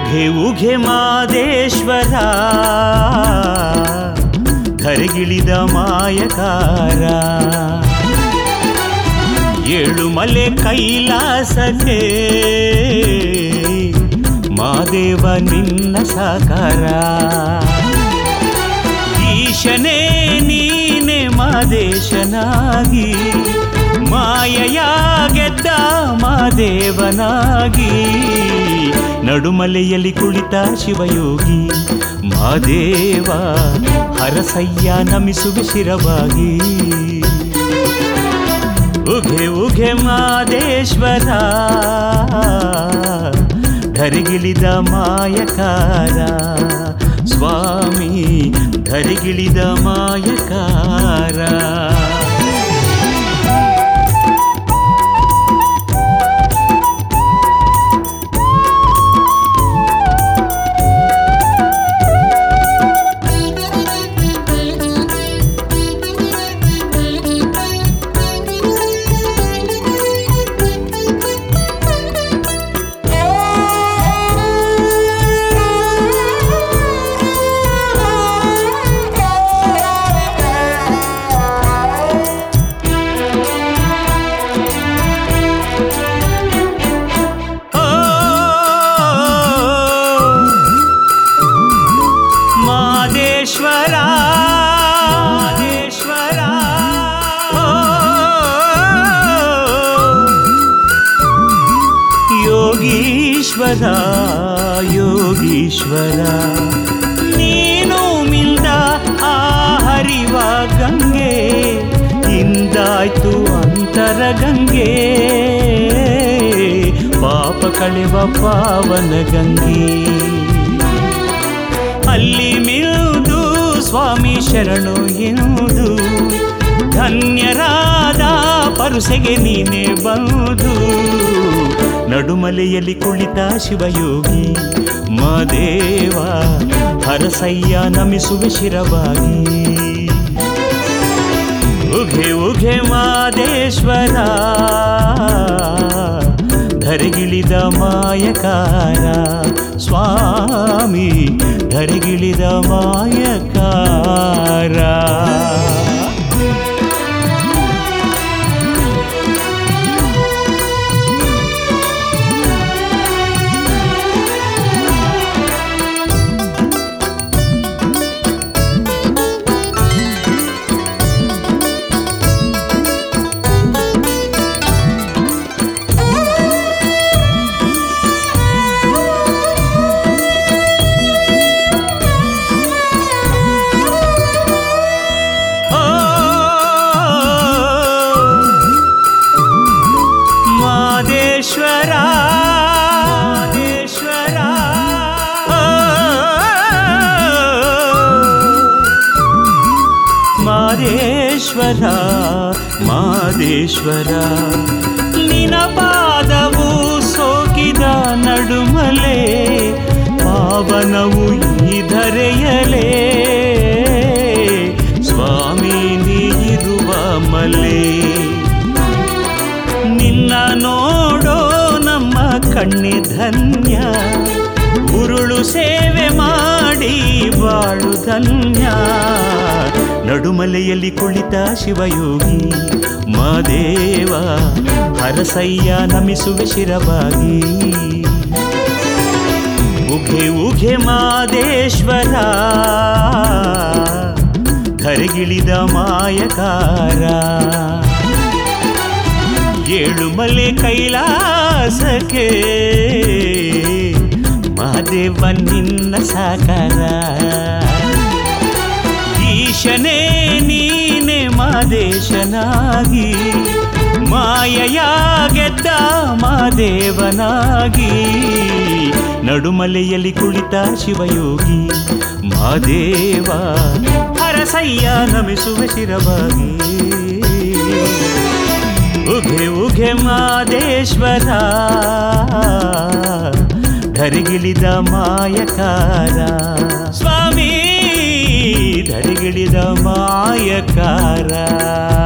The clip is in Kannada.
ಉಘೆ ಉಘೆ ಮಾದೇಶ್ವರ ಧರೆಗಿಳಿದ ಮಾಯಕಾರ ಏಳುಮಲೆ ಕೈಲಾಸಕ್ಕೆ ಮಾದೇವ ನಿನ್ನ ಸಾಕಾರ ಈಶನೇ ನೀನೆ ಮಾದೇಶನಾಗಿ ಮಾಯೆಯ ಗೆದ್ದ ಮಾದೇವನಾಗಿ ನಡುಮಲೆಯಲ್ಲಿ ಕುಳಿತ ಶಿವಯೋಗಿ ಮಾದೇವ ಹರಸಯ್ಯ ನಮಿಸುವೆ ಶಿರವಾಗಿ ಉಘೆ ಉಘೆ ಮಾದೇಶ್ವರ ಧರೆಗಿಳಿದ ಮಾಯಕಾರ ಸ್ವಾಮಿ ಧರೆಗಿಳಿದ ಮಾಯಕಾರ ಯೋಗೀಶ್ವರ ಯೋಗೀಶ್ವರ ನೀನು ಮಿಲ್ದ ಆ ಹರಿವ ಗಂಗೆ ಇಂದಾಯ್ತು ಅಂತರ ಗಂಗೆ ಪಾಪ ಕಳೆವ ಪಾವನ ಗಂಗೆ ಅಲ್ಲಿ ಮಿಲ್ದು ಸ್ವಾಮಿ ಶರಣು ಎನ್ನುವುದು ಧನ್ಯರಾದ ಪರುಸೆಗೆ ನೀನೇ ಬಂದು ನಡುಮಲೆಯಲ್ಲಿ ಕುಳಿತ ಶಿವಯೋಗಿ ಮಾದೇವ ಹರಸಯ್ಯ ನಮಿಸುವೆ ಶಿರವಾಗಿ ಉಘೆ ಉಘೆ ಮಾದೇಶ್ವರ ಧರೆಗಿಳಿದ ಮಾಯಕಾರ ಸ್ವಾಮಿ ಧರೆಗಿಳಿದ ಮಾಯಕಾರ ಮಾದೇಶ್ವರ ಮಾದೇಶ್ವರ ನಿನ ಪಾದವು ಸೋಕಿದ ನಡುಮಲೆ ಪಾವನವು ಈ ಧರೆಯಲೇ ಸ್ವಾಮಿ ನೀರುವ ಮಲೆ ನಿನ್ನ ನೋಡೋ ನಮ್ಮ ಕಣ್ಣಿ ಧನ್ಯ ಉರುಳು ಸೇವೆ ಮಾಡಿ ಬಾಳು ಧನ್ಯ ನಡುಮಲೆಯಲ್ಲಿ ಕುಳಿತ ಶಿವಯೋಗಿ ಮಾದೇವ ಹರಸಯ್ಯ ನಮಿಸುವೆ ಶಿರವಾಗಿ ಉಘೆ ಉಘೆ ಮಾದೇಶ್ವರ ಧರೆಗಿಳಿದ ಮಾಯಕಾರ ಏಳುಮಲೆ ಕೈಲಾಸಕ್ಕೆ ಮಾದೇವ ನಿನ್ನ ಸಾಕಾರ ಈಶನೇ ನೀನೆ ಮಾದೇಶನಾಗಿ ಮಾಯೆಯ ಗೆದ್ದ ಮಾದೇವನಾಗಿ ನಡುಮಲೆಯಲ್ಲಿ ಕುಳಿತ ಶಿವಯೋಗಿ ಮಾದೇವ ಹರಸಯ್ಯ ನಮಿಸುವೆ ಶಿರವಾಗಿ ಉಘೆ ಉಘೆ ಮಾದೇಶ್ವರ ಧರೆಗಿಳಿದ ಮಾಯಕಾರ ಸ್ವಾಮಿ ಧರೆಗಿಳಿದ ಮಾಯಕಾರ